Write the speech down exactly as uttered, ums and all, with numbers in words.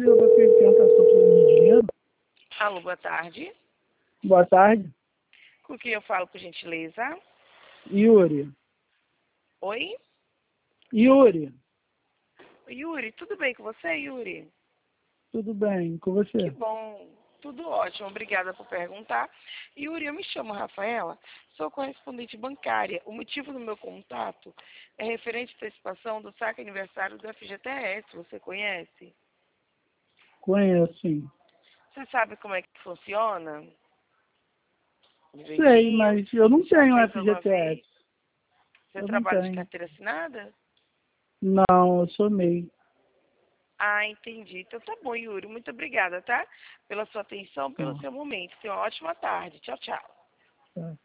eu gostaria de perguntar se estou precisando de dinheiro. Alô, boa tarde. Boa tarde. Com quem eu falo, por gentileza? Yuri. Oi? Yuri. Yuri, tudo bem com você, Yuri? Tudo bem, com Que você? bom. Tudo ótimo, obrigada por perguntar. Yuri, eu me chamo Rafaela, sou correspondente bancária. O motivo do meu contato é referente à antecipação do saque aniversário do F G T S. Você conhece? Conheço, sim. Você sabe como é que funciona? Sei, Direitinho? mas eu não Já tenho fez alguma F G T S. vez? Você Eu não trabalha de tenho. carteira assinada? Não, eu sou MEI. Ah, entendi. Então tá bom, Yuri. Muito obrigada, tá? Pela sua atenção, pelo Tá, seu momento. Tenha uma ótima tarde. Tchau, tchau. tá.